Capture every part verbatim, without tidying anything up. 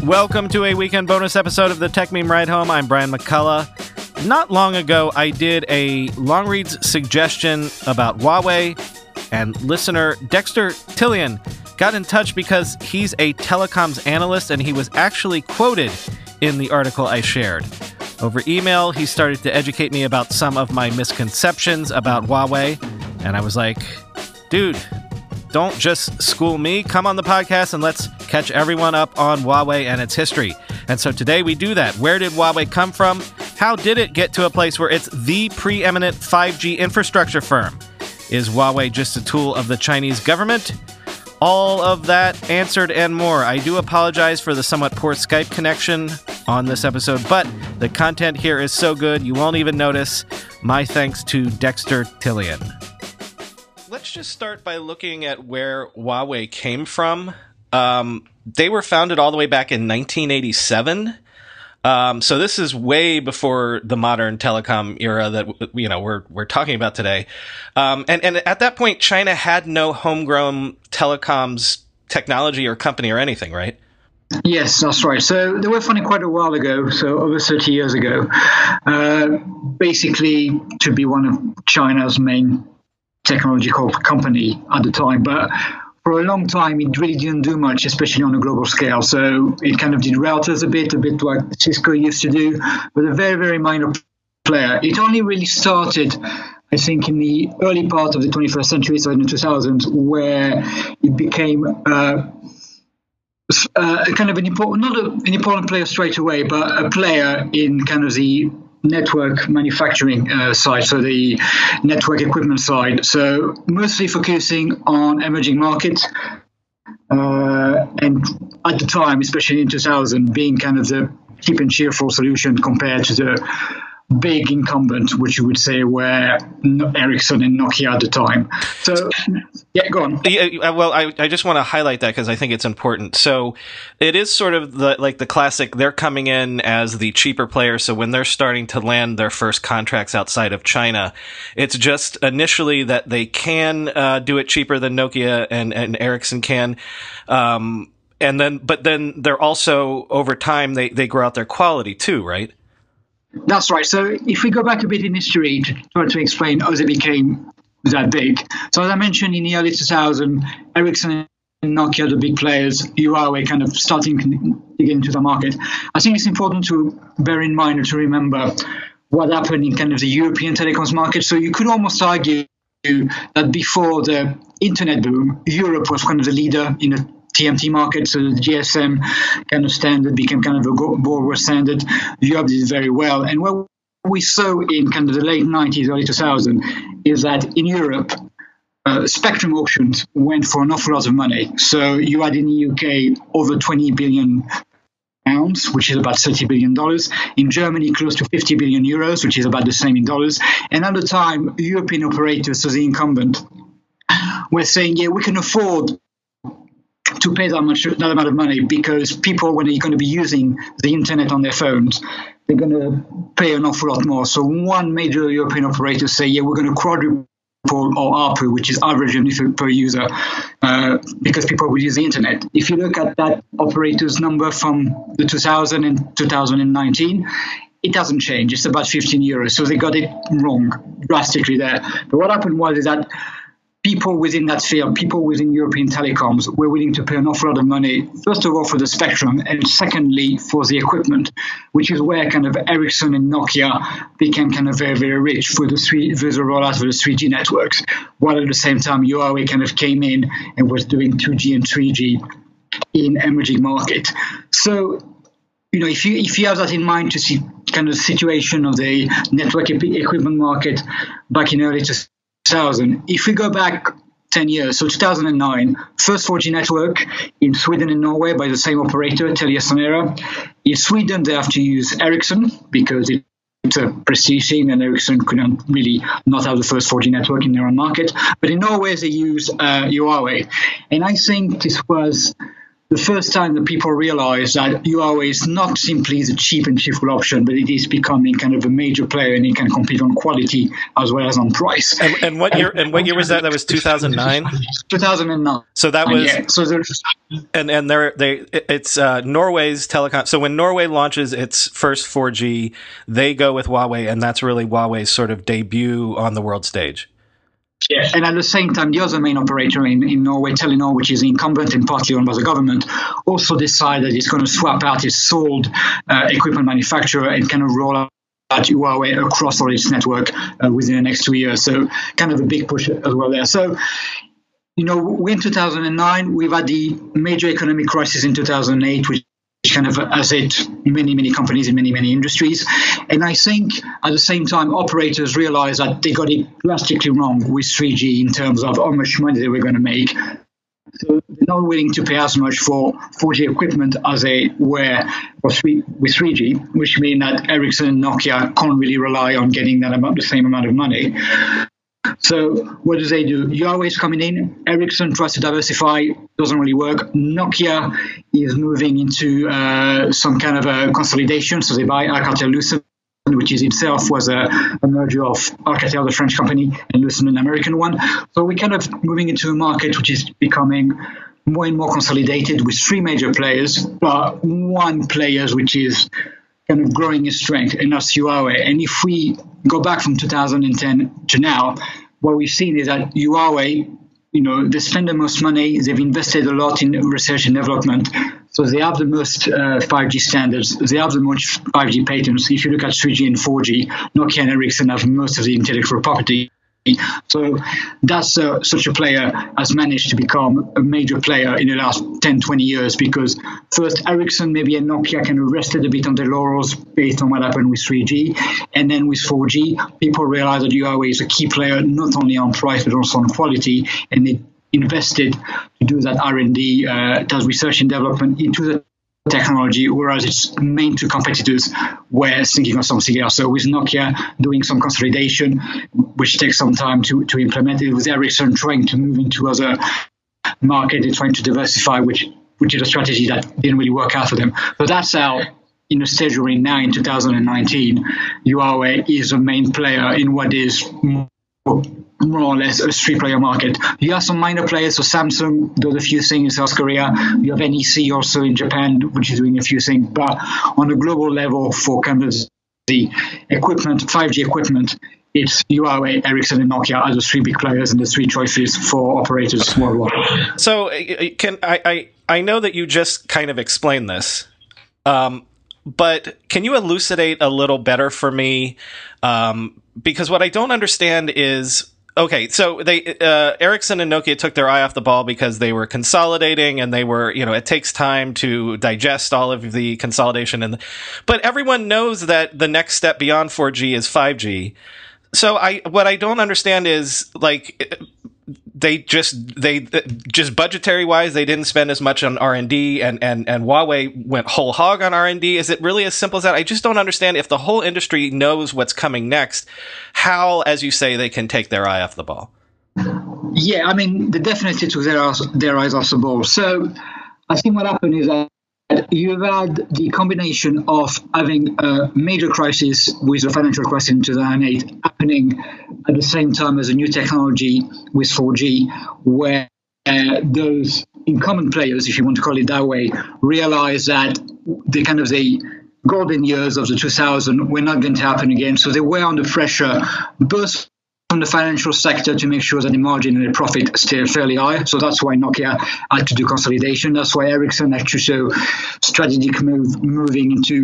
Welcome to a weekend bonus episode of the Tech Meme Ride Home. I'm Brian McCullough. Not long ago, I did a long reads suggestion about Huawei, and listener Dexter Tillian got in touch because he's a telecoms analyst, and he was actually quoted in the article I shared. Over email, he started to educate me about some of my misconceptions about Huawei, and I was like, dude, don't just school me. Come on the podcast and let's catch everyone up on Huawei and its history. And so today we do that. Where did Huawei come from? How did it get to a place where it's the preeminent five G infrastructure firm? Is Huawei just a tool of the Chinese government? All of that answered and more. I do apologize for the somewhat poor Skype connection on this episode, but the content here is so good you won't even notice. My thanks to Dexter Tillian. Let's just start by looking at where Huawei came from. Um, they were founded all the way back in nineteen eighty-seven. Um, so this is way before the modern telecom era that, you know, we're, we're talking about today. Um, and, and at that point, China had no homegrown telecoms technology or company or anything, right? Yes, that's right. So they were founded quite a while ago, so over thirty years ago, uh, basically to be one of China's main technological company at the time. But for a long time, it really didn't do much, especially on a global scale. So it kind of did routers a bit, a bit like Cisco used to do, but a very, very minor player. It only really started, I think, in the early part of the twenty-first century, so in the two thousands, where it became uh, uh, kind of an important, not a, an important player straight away, but a player in kind of the network manufacturing uh, side, so the network equipment side. So mostly focusing on emerging markets, uh, and at the time, especially in two thousand, being kind of the cheap and cheerful solution compared to the big incumbent, which you would say were Ericsson and Nokia at the time. So, yeah, go on. Yeah, well, I, I just want to highlight that because I think it's important. So it is sort of the, like the classic, they're coming in as the cheaper player. So when they're starting to land their first contracts outside of China, it's just initially that they can uh, do it cheaper than Nokia and, and Ericsson can. Um, and then, but then they're also, over time, they, they grow out their quality too, right? That's right. So if we go back a bit in history to try to explain how they became that big. So as I mentioned, in the early two thousands, Ericsson and Nokia, the big players, Huawei kind of starting to get into the market. I think it's important to bear in mind or to remember what happened in kind of the European telecoms market. So you could almost argue that before the internet boom, Europe was kind of the leader in the T M T market, so the G S M kind of standard became kind of a broadway standard. Europe did very well. And what we saw in kind of the late nineties, early two thousands, is that in Europe, uh, spectrum auctions went for an awful lot of money. So you had in the U K over twenty billion pounds, which is about thirty billion dollars. In Germany, close to fifty billion euros, which is about the same in dollars. And at the time, European operators, so the incumbent, were saying, yeah, we can afford to pay that much, that amount of money, because people, when they're going to be using the internet on their phones, they're going to pay an awful lot more. So one major European operator say, yeah, we're going to quadruple our A R P U, which is average revenue per user, uh, because people will use the internet. If you look at that operator's number from the two thousand and two thousand nineteen, it doesn't change. It's about fifteen euros. So they got it wrong drastically there. But what happened was is that people within that field, people within European telecoms, were willing to pay an awful lot of money, first of all, for the spectrum, and secondly, for the equipment, which is where kind of Ericsson and Nokia became kind of very, very rich for the three, for the rollout of the three G networks, while at the same time, Huawei kind of came in and was doing two G and three G in emerging market. So, you know, if you if you have that in mind to see kind of the situation of the network equipment market back in early two thousand, if we go back ten years, so two thousand nine, first four G network in Sweden and Norway by the same operator, TeliaSonera. In Sweden, they have to use Ericsson because it's a prestige thing, and Ericsson couldn't really not have the first four G network in their own market. But in Norway, they use uh, Huawei. And I think this was the first time that people realize that Huawei is not simply the cheap and cheerful option, but it is becoming kind of a major player, and it can compete on quality as well as on price. And, and what year? And what year was that? That was two thousand nine. two thousand nine. So that was. Yeah. So there's, and and they're they it's uh, Norway's telecom. So when Norway launches its first four G, they go with Huawei, and that's really Huawei's sort of debut on the world stage. Yeah, and at the same time, the other main operator in, in Norway, Telenor, which is incumbent and partly owned by the government, also decided it's going to swap out its sold uh, equipment manufacturer and kind of roll out Huawei across all its network uh, within the next two years. So kind of a big push as well there. So, you know, we in two thousand nine, we've had the major economic crisis in two thousand eight, which kind of has hit many, many companies in many, many industries. And I think at the same time, operators realized that they got it drastically wrong with three G in terms of how much money they were going to make. So they're not willing to pay as much for four G equipment as they were for three, with three G, which means that Ericsson and Nokia can't really rely on getting that amount, the same amount of money. So what do they do? Huawei is coming in. Ericsson tries to diversify. Doesn't really work. Nokia is moving into uh, some kind of a consolidation. So they buy Alcatel-Lucent, which is itself was a, a merger of Alcatel, the French company, and Lucent, an American one. So we're kind of moving into a market which is becoming more and more consolidated with three major players, but one player which is kind of growing in strength, and that's Huawei. And if we go back from two thousand ten to now, what we've seen is that Huawei, you know, they spend the most money, they've invested a lot in research and development, so they have the most uh, five G standards, they have the most five G patents. If you look at three G and four G, Nokia and Ericsson have most of the intellectual property. So that's uh, such a player has managed to become a major player in the last ten, twenty years, because first Ericsson, maybe and Nokia kind of rested a bit on their laurels based on what happened with three G. And then with four G, people realized that Huawei is a key player, not only on price, but also on quality. And they invested to do that R and D, uh, does research and development into the technology, whereas its main two competitors were thinking of something else. So with Nokia doing some consolidation, which takes some time to, to implement it, with Ericsson trying to move into other markets and trying to diversify, which which is a strategy that didn't really work out for them. So that's how, in the stage we're in now in two thousand nineteen, Huawei is the main player in what is more, more or less a three-player market. You have some minor players, so Samsung does a few things in South Korea. You have N E C also in Japan, which is doing a few things. But on a global level, for kind of the equipment, five G equipment, it's Huawei, Ericsson, and Nokia are the three big players and the three choices for operators worldwide. So can I, I, I know that you just kind of explained this, um, but can you elucidate a little better for me? Um, because what I don't understand is, okay, so they uh, Ericsson and Nokia took their eye off the ball because they were consolidating, and they were, you know, it takes time to digest all of the consolidation, and but everyone knows that the next step beyond four G is five G. So I what I don't understand is, like, they just they just budgetary wise, they didn't spend as much on R and D, and and and Huawei went whole hog on R and D. Is it really as simple as that? I just don't understand. If the whole industry knows what's coming next, how, as you say, they can take their eye off the ball. Yeah, I mean, they definitely took their, their eyes off the ball. So I think what happened is that you've had the combination of having a major crisis with the financial crisis in two thousand eight happening at the same time as a new technology with four G, where uh, those incumbent players, if you want to call it that way, realize that the kind of the golden years of the two thousands were not going to happen again. So they were under pressure, both from the financial sector, to make sure that the margin and the profit stay fairly high. So that's why Nokia had to do consolidation. That's why Ericsson had to show strategic move, moving into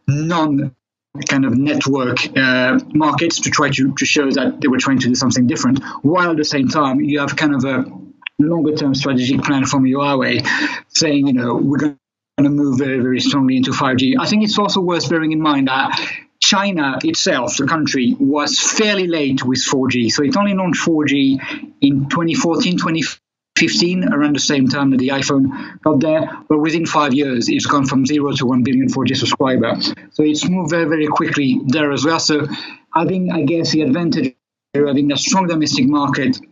non kind of network uh, markets to try to, to show that they were trying to do something different. While at the same time, you have kind of a longer term strategic plan from Huawei saying, you know, we're going to move very, very strongly into five G. I think it's also worth bearing in mind that China itself, the country, was fairly late with four G. So it only launched four G in twenty fourteen, twenty fifteen, around the same time that the iPhone got there. But within five years, it's gone from zero to one billion four G subscribers. So it's moved very, very quickly there as well. So having, I guess, the advantage of having a strong domestic market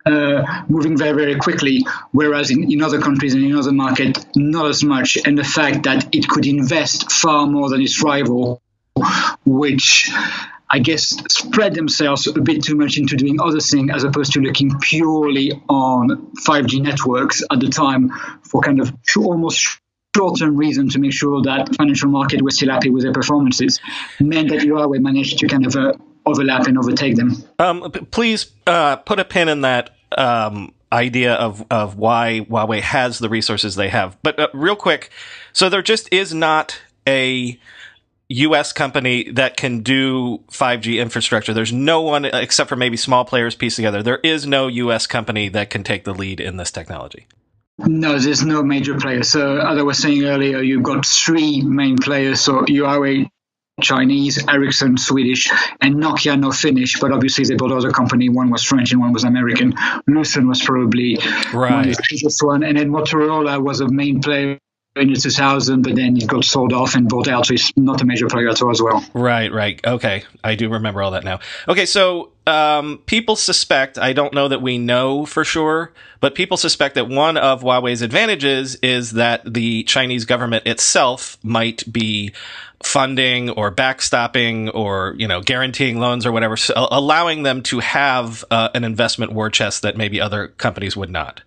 uh, moving very, very quickly, whereas in, in other countries and in other markets, not as much. And the fact that it could invest far more than its rival, which I guess spread themselves a bit too much into doing other things as opposed to looking purely on five G networks at the time for kind of almost short-term reason to make sure that financial market was still happy with their performances, meant that Huawei managed to kind of uh, overlap and overtake them. Um, please uh, put a pin in that um, idea of, of why Huawei has the resources they have. But uh, real quick, so there just is not a U S company that can do five G infrastructure. There's no one, except for maybe small players pieced together. There is no U S company that can take the lead in this technology. No, there's no major player. So as I was saying earlier, you've got three main players. So Huawei, Chinese, Ericsson, Swedish, and Nokia, no Finnish. But obviously they bought other company. One was French and one was American. Lucent was probably right. one of the biggest one. And then Motorola was a main player in the two thousand, but then it got sold off and bought out, so it's not a major player at all as well. Right, right. Okay, I do remember all that now. Okay, so um, people suspect, I don't know that we know for sure, but people suspect that one of Huawei's advantages is that the Chinese government itself might be funding or backstopping or, you know, guaranteeing loans or whatever, so allowing them to have uh, an investment war chest that maybe other companies would not.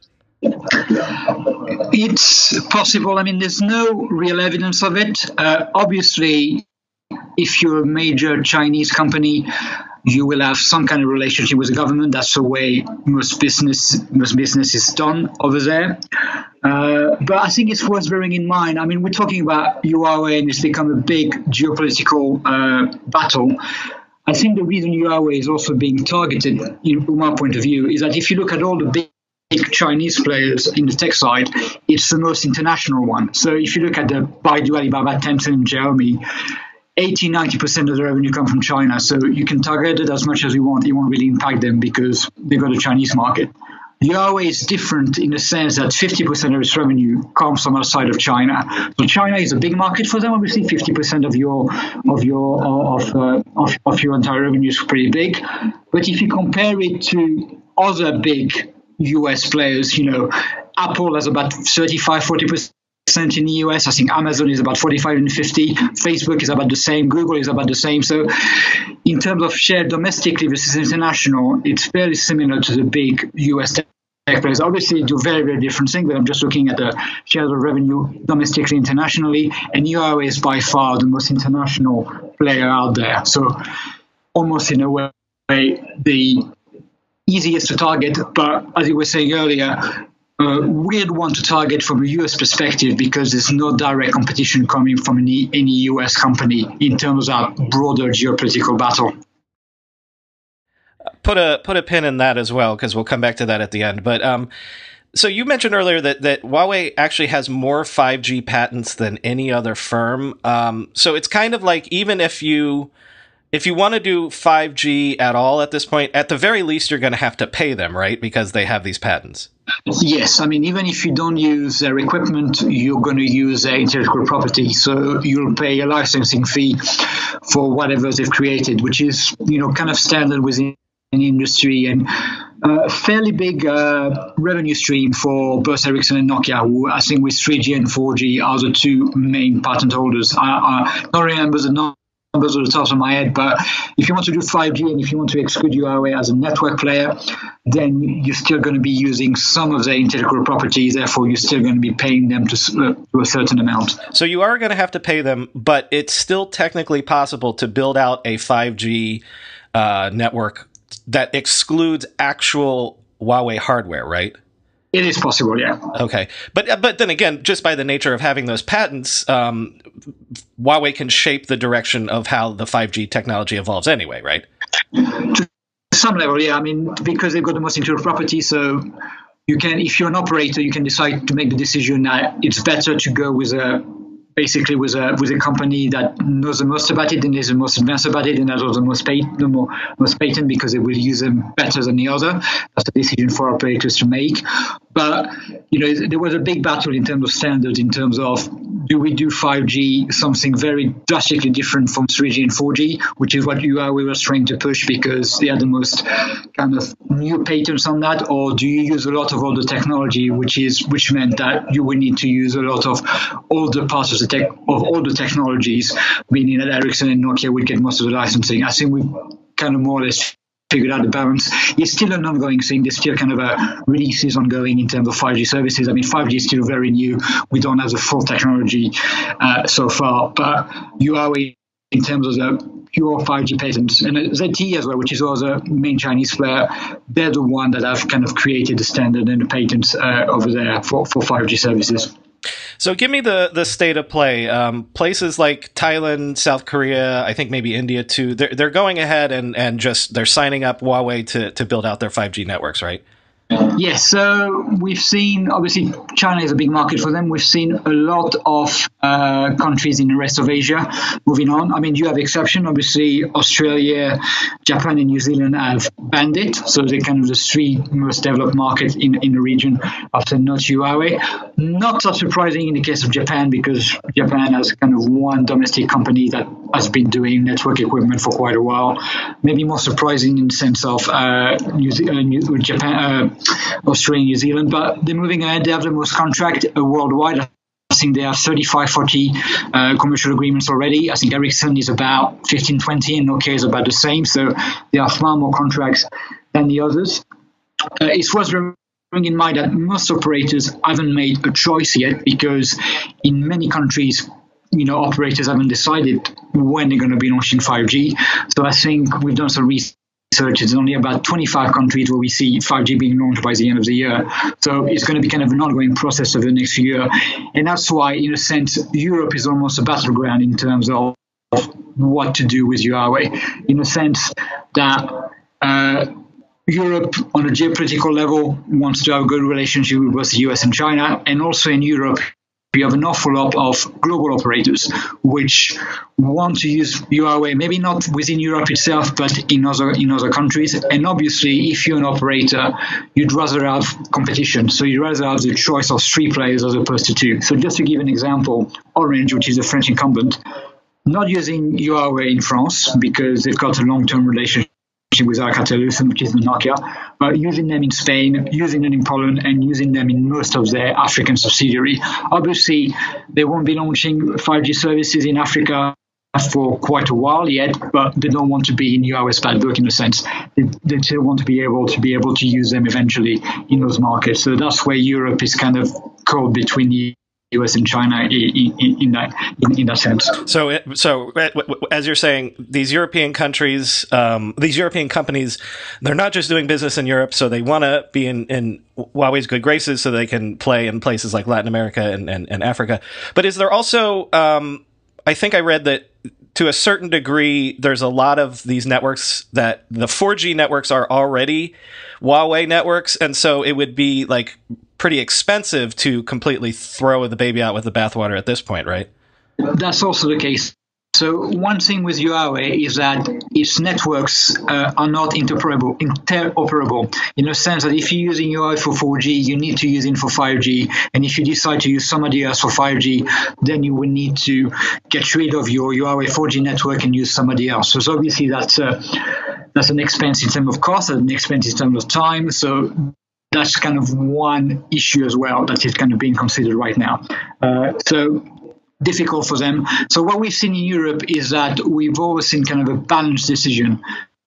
It's possible. I mean, there's no real evidence of it. Uh, obviously, if you're a major Chinese company, you will have some kind of relationship with the government. That's the way most business most business is done over there. Uh, but I think it's worth bearing in mind. I mean, we're talking about Huawei, and it's become a big geopolitical uh, battle. I think the reason Huawei is also being targeted, you know, from my point of view, is that if you look at all the big Chinese players in the tech side, it's the most international one. So if you look at the Baidu, Alibaba, Tencent, and Xiaomi, eighty, ninety percent of the revenue come from China. So you can target it as much as you want. It won't really impact them because they've got a Chinese market. Huawei is different in the sense that fifty percent of its revenue comes from outside of China. So China is a big market for them. Obviously, fifty percent of your of your of uh, of, of your entire revenue is pretty big. But if you compare it to other big U S players, you know, Apple has about thirty-five, forty percent in the U S. I think Amazon is about forty-five and fifty. Facebook is about the same. Google is about the same. So in terms of share domestically versus international, it's fairly similar to the big U S tech players. Obviously, they do very, very different things, but I'm just looking at the share of revenue domestically, internationally. And Huawei is by far the most international player out there. So almost in a way, the easiest to target, but as you were saying earlier, uh, weird one to target from a U S perspective because there's no direct competition coming from any, any U S company in terms of broader geopolitical battle. Put a put a pin in that as well, because we'll come back to that at the end. But um, so you mentioned earlier that that Huawei actually has more five G patents than any other firm. Um, so it's kind of like even if you If you want to do five G at all at this point, at the very least, you're going to have to pay them, right? Because they have these patents. Yes. I mean, even if you don't use their equipment, you're going to use their intellectual property. So you'll pay a licensing fee for whatever they've created, which is, you know, kind of standard within the industry and a fairly big uh, revenue stream for both Ericsson and Nokia, who I think with three G and four G are the two main patent holders. I, I don't remember the number. Numbers at the top of my head, but if you want to do five G and if you want to exclude Huawei as a network player, then you're still going to be using some of their intellectual property. Therefore, you're still going to be paying them to, uh, to a certain amount. So you are going to have to pay them, but it's still technically possible to build out a five G uh, network that excludes actual Huawei hardware, right? It is possible, yeah. Okay. But but then again, just by the nature of having those patents, um, Huawei can shape the direction of how the five G technology evolves anyway, right? To some level, yeah. I mean, because they've got the most intellectual property, so you can, if you're an operator, you can decide to make the decision that it's better to go with a basically with a with a company that knows the most about it and is the most advanced about it and has the most patent, the more, most patent because they will use them better than the other. That's a decision for operators to make. But you know, there was a big battle in terms of standards, in terms of do we do five G something very drastically different from three G and four G, which is what Huawei was trying to push because they are the most kind of new patents on that, or do you use a lot of older technology, which is which meant that you would need to use a lot of older parts of the tech of all the technologies, meaning that Ericsson and Nokia would get most of the licensing. I think we've kind of more or less figured out the balance. It's still an ongoing thing. There's still kind of a releases ongoing in terms of five G services. I mean, five G is still very new. We don't have the full technology uh, so far, but Huawei, in terms of the pure five G patents, and Z T E as well, which is also the main Chinese player, they're the one that have kind of created the standard and the patents uh, over there for, for five G services. So give me the, the state of play. Um, places like Thailand, South Korea, I think maybe India too, they're, they're going ahead and, and just they're signing up Huawei to, to build out their five G networks, right? Yes, so we've seen, obviously, China is a big market for them. We've seen a lot of uh, countries in the rest of Asia moving on. I mean, you have exception. Obviously, Australia, Japan, and New Zealand have banned it. So they're kind of the three most developed markets in, in the region after not Huawei. Not so surprising in the case of Japan, because Japan has kind of one domestic company that has been doing network equipment for quite a while. Maybe more surprising in the sense of uh, New, Ze- uh, New Japan, uh, Australia, New Zealand, but they're moving ahead. They have the most contract uh, worldwide. I think they have thirty-five, forty uh, commercial agreements already. I think Ericsson is about fifteen, twenty, and Nokia is about the same. So they have far more contracts than the others. Uh, it's worth bearing in mind that most operators haven't made a choice yet, because in many countries, you know, operators haven't decided when they're going to be launching five G. So I think we've done some research. It's only about twenty-five countries where we see five G being launched by the end of the year. So it's going to be kind of an ongoing process over the next year. And that's why, in a sense, Europe is almost a battleground in terms of what to do with Huawei, in a sense that uh, Europe, on a geopolitical level, wants to have a good relationship with both the U S and China. And also in Europe, we have an awful lot of global operators which want to use Huawei, maybe not within Europe itself, but in other in other countries. And obviously, if you're an operator, you'd rather have competition. So you'd rather have the choice of three players as opposed to two. So just to give an example, Orange, which is a French incumbent, not using Huawei in France because they've got a long-term relationship with Alcatel-Lucent, which is the Nokia, but using them in Spain, using them in Poland, and using them in most of their African subsidiary. Obviously, they won't be launching five G services in Africa for quite a while yet, but they don't want to be in Huawei's bad book in a sense. They, they still want to be able to be able to use them eventually in those markets. So that's where Europe is kind of caught between the U S and China in, in, in that in, in that sense. So, so as you're saying, these European countries, um, these European companies, they're not just doing business in Europe, so they want to be in, in Huawei's good graces, so they can play in places like Latin America and, and, and Africa. But is there also, um, I think I read that to a certain degree, there's a lot of these networks that the four G networks are already Huawei networks, and so it would be like pretty expensive to completely throw the baby out with the bathwater at this point, right? That's also the case. So one thing with Huawei is that its networks uh, are not interoperable, interoperable in the sense that if you're using Huawei for four G, you need to use it for five G. And if you decide to use somebody else for five G, then you will need to get rid of your Huawei four G network and use somebody else. So obviously that's, uh, that's an expense in terms of cost, and an expense in terms of time. So that's kind of one issue as well that is kind of being considered right now. Uh, so difficult for them. So what we've seen in Europe is that we've always seen kind of a balanced decision.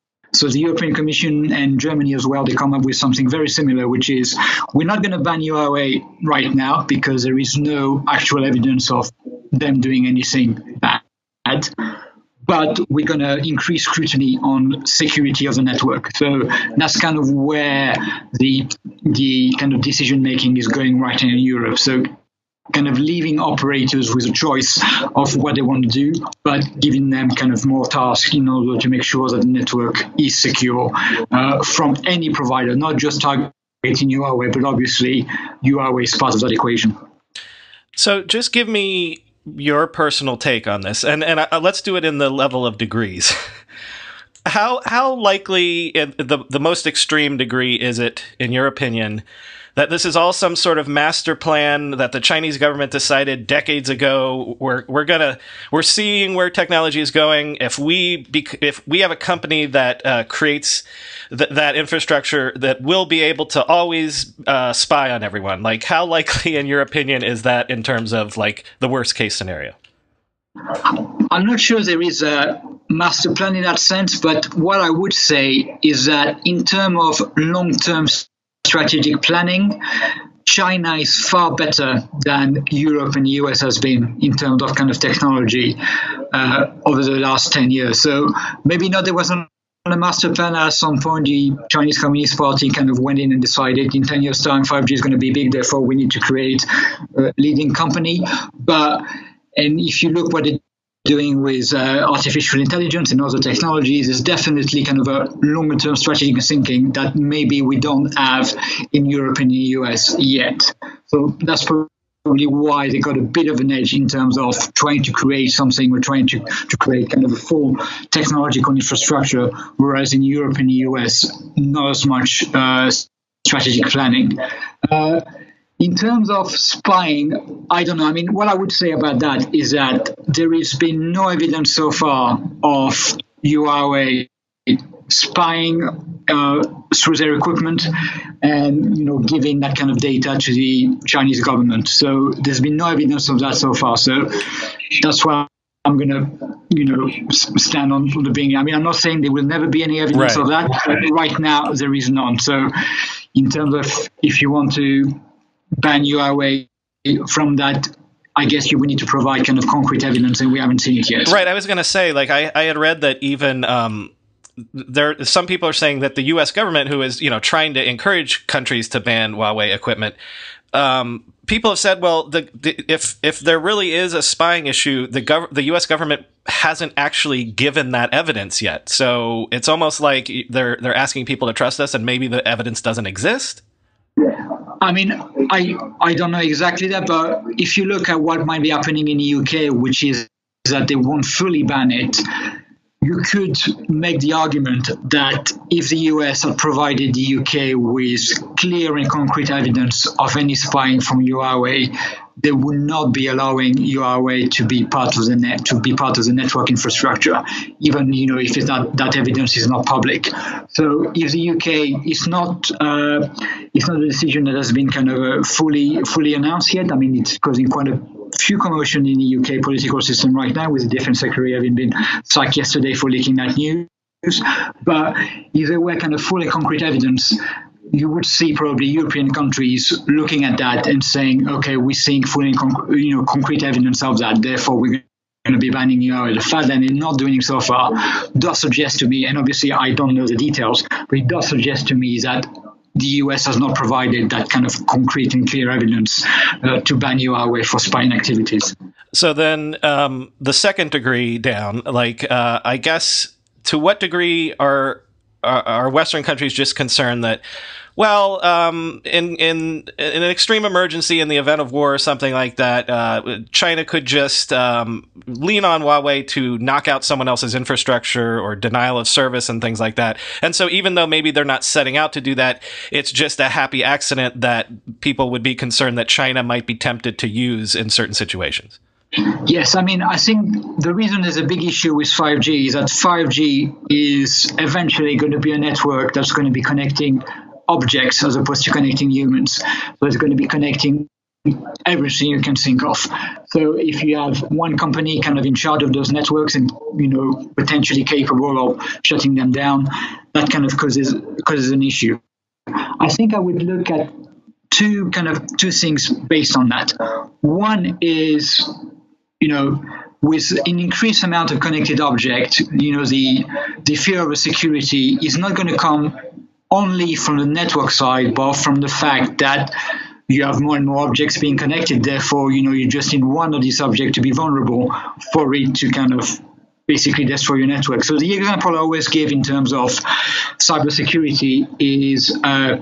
So the European Commission and Germany as well, they come up with something very similar, which is we're not going to ban Huawei right now because there is no actual evidence of them doing anything bad. But we're going to increase scrutiny on security of the network. So that's kind of where the the kind of decision making is going right now in Europe. So kind of leaving operators with a choice of what they want to do, but giving them kind of more tasks in order to make sure that the network is secure uh, from any provider, not just targeting Huawei, but obviously Huawei is part of that equation. So just give me your personal take on this, and and uh, let's do it in the level of degrees. how how likely, in the the most extreme degree, is it, in your opinion, that this is all some sort of master plan that the Chinese government decided decades ago. We're we're gonna we're seeing where technology is going. If we bec- if we have a company that uh, creates th- that infrastructure that will be able to always uh, spy on everyone, like how likely, in your opinion, is that in terms of like the worst case scenario? I'm not sure there is a master plan in that sense, but what I would say is that in terms of long-term strategic planning, China is far better than Europe and the U S has been in terms of kind of technology uh, over the last ten years. So maybe not there wasn't a master plan at some point. The Chinese Communist Party kind of went in and decided in ten years' time five G is going to be big, therefore we need to create a leading company. But and if you look what it doing with uh, artificial intelligence and other technologies, is definitely kind of a longer-term strategic thinking that maybe we don't have in Europe and the U S yet. So that's probably why they got a bit of an edge in terms of trying to create something or trying to, to create kind of a full technological infrastructure, whereas in Europe and the U S, not as much uh, strategic planning. Uh, In terms of spying, I don't know. I mean, what I would say about that is that there has been no evidence so far of Huawei spying uh, through their equipment and, you know, giving that kind of data to the Chinese government. So there's been no evidence of that so far. So that's why I'm going to, you know, stand on the beginning. I mean, I'm not saying there will never be any evidence right. of that, but right now there is none. So in terms of if you want to ban Huawei from that, I guess you would need to provide kind of concrete evidence, and we haven't seen it yet. Right. I was going to say, like, I, I had read that even um, there, some people are saying that the U S government, who is, you know, trying to encourage countries to ban Huawei equipment, um, people have said, well, the, the, if if there really is a spying issue, the gov- the U S government hasn't actually given that evidence yet. So it's almost like they're they're asking people to trust us, and maybe the evidence doesn't exist. I mean, I I don't know exactly that, but if you look at what might be happening in the U K, which is that they won't fully ban it, you could make the argument that if the U S had provided the U K with clear and concrete evidence of any spying from Huawei, they would not be allowing Huawei to be part of the net, to be part of the network infrastructure, even, you know, if it's not, that evidence is not public. So if the U K is not, uh, it's not a decision that has been kind of uh, fully fully announced yet. I mean, it's causing quite a few commotion in the U K political system right now, with the defense secretary having been sacked yesterday for leaking that news. But if there were kind of fully concrete evidence, you would see probably European countries looking at that and saying, okay, we're seeing fully conc- you know, concrete evidence of that, therefore we're going to be banning Huawei. The fact that they're not doing it so far does suggest to me, and obviously I don't know the details, but it does suggest to me that the U S has not provided that kind of concrete and clear evidence uh, to ban Huawei for spying activities. So then um, the second degree down, like, uh, I guess, to what degree are, are, are Western countries just concerned that, well, um, in, in, in an extreme emergency, in the event of war or something like that, uh, China could just um, lean on Huawei to knock out someone else's infrastructure or denial of service and things like that. And so even though maybe they're not setting out to do that, it's just a happy accident that people would be concerned that China might be tempted to use in certain situations. Yes, I mean, I think the reason there's a big issue with five G is that five G is eventually going to be a network that's going to be connecting objects as opposed to connecting humans. So it's going to be connecting everything you can think of. So if you have one company kind of in charge of those networks and, you know, potentially capable of shutting them down, that kind of causes causes an issue. I think I would look at two kind of two things based on that. One is, you know, with an increased amount of connected objects, you know, the the fear of security is not going to come only from the network side, but from the fact that you have more and more objects being connected. Therefore, you know, you just need one of these objects to be vulnerable for it to kind of basically destroy your network. So the example I always give in terms of cybersecurity is a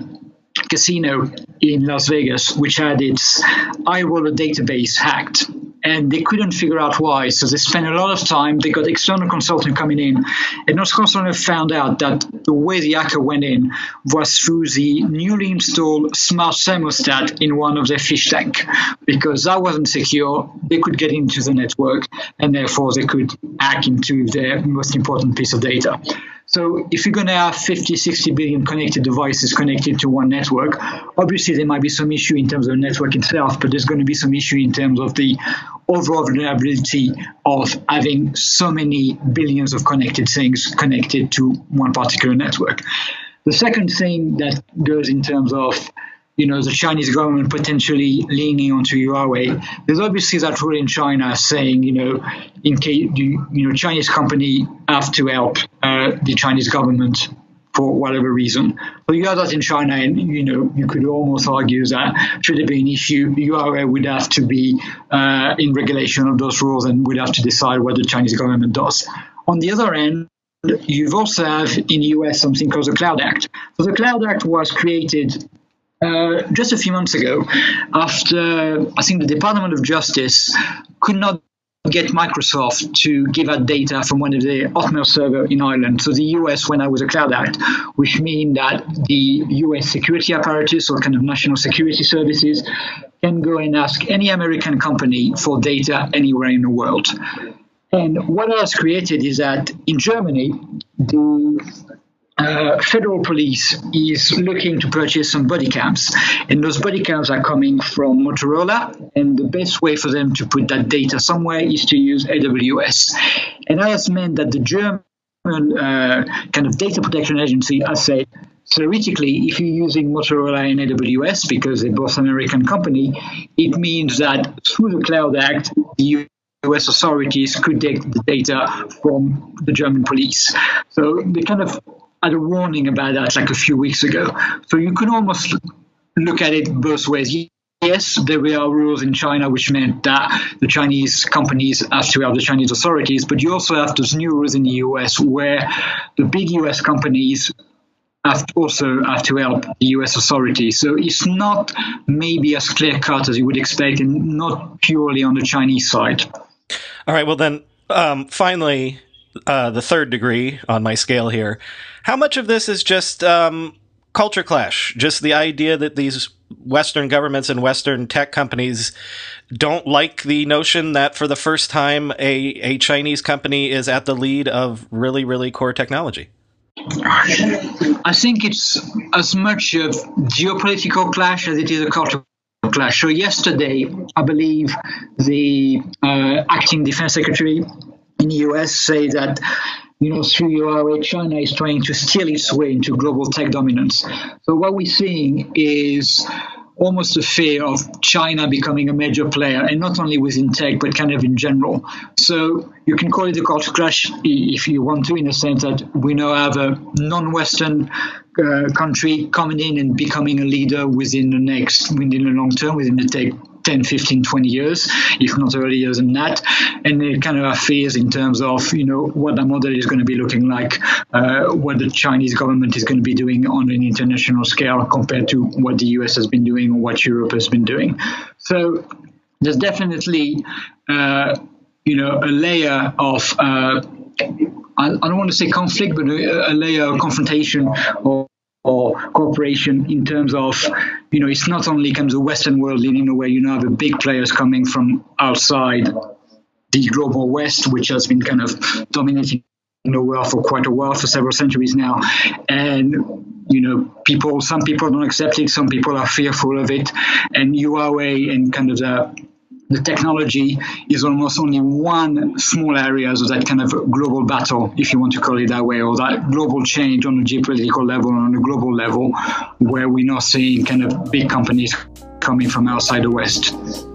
casino in Las Vegas, which had its iRoller database hacked. And they couldn't figure out why. So they spent a lot of time. They got external consultant coming in. And those consultants found out that the way the hacker went in was through the newly installed smart thermostat in one of their fish tank. Because that wasn't secure, they could get into the network, and therefore they could hack into their most important piece of data. So if you're going to have fifty, sixty billion connected devices connected to one network, obviously there might be some issue in terms of the network itself, but there's going to be some issue in terms of the overall vulnerability of having so many billions of connected things connected to one particular network. The second thing that goes in terms of you know, the Chinese government potentially leaning onto Huawei. There's obviously that rule in China saying, you know, in case you, you know, Chinese company have to help uh, the Chinese government for whatever reason. So you have that in China, and you know, you could almost argue that should there be an issue, Huawei would have to be uh, in regulation of those rules and would have to decide what the Chinese government does. On the other end, you've also have in the U S something called the Cloud Act. So the Cloud Act was created Uh, just a few months ago, after I think the Department of Justice could not get Microsoft to give out data from one of their Hotmail server in Ireland. So the U S went out with a Cloud Act, which means that the U S security apparatus or kind of national security services can go and ask any American company for data anywhere in the world. And what that has created is that in Germany, the Uh, federal police is looking to purchase some body cams, and those body cams are coming from Motorola, and the best way for them to put that data somewhere is to use A W S. And that has meant that the German uh, kind of data protection agency has said, theoretically, if you're using Motorola and A W S, because they're both American company, it means that through the Cloud Act, the U S authorities could take the data from the German police. So they kind of had a warning about that like a few weeks ago. So you could almost look at it both ways. Yes, there are rules in China which meant that the Chinese companies have to help the Chinese authorities, but you also have those new rules in the U S where the big U S companies have to also have to help the U S authorities. So it's not maybe as clear-cut as you would expect, and not purely on the Chinese side. All right, well then, um, finally, uh, the third degree on my scale here. How much of this is just um, culture clash? Just the idea that these Western governments and Western tech companies don't like the notion that for the first time a, a Chinese company is at the lead of really, really core technology? I think it's as much a geopolitical clash as it is a cultural clash. So yesterday, I believe the uh, acting defense secretary in the U S say that, you know, through Huawei, China is trying to steal its way into global tech dominance. So what we're seeing is almost a fear of China becoming a major player, and not only within tech, but kind of in general. So you can call it a culture clash if you want to, in the sense that we now have a non-Western uh, country coming in and becoming a leader within the next, within the long term, within the tech ten, fifteen, twenty years, if not earlier than that. And they kind of have fears in terms of, you know, what the model is going to be looking like, uh, what the Chinese government is going to be doing on an international scale compared to what the U S has been doing or what Europe has been doing. So there's definitely, uh, you know, a layer of, uh, I, I don't want to say conflict, but a, a layer of confrontation or or cooperation in terms of, you know, it's not only kind of the Western world leading the way, you know, have the big players coming from outside the global West, which has been kind of dominating the world for quite a while, for several centuries now. And, you know, people, some people don't accept it, some people are fearful of it. And Huawei and kind of the the technology is almost only one small area of that kind of global battle, if you want to call it that way, or that global change on a geopolitical level, on a global level, where we're not seeing kind of big companies coming from outside the West.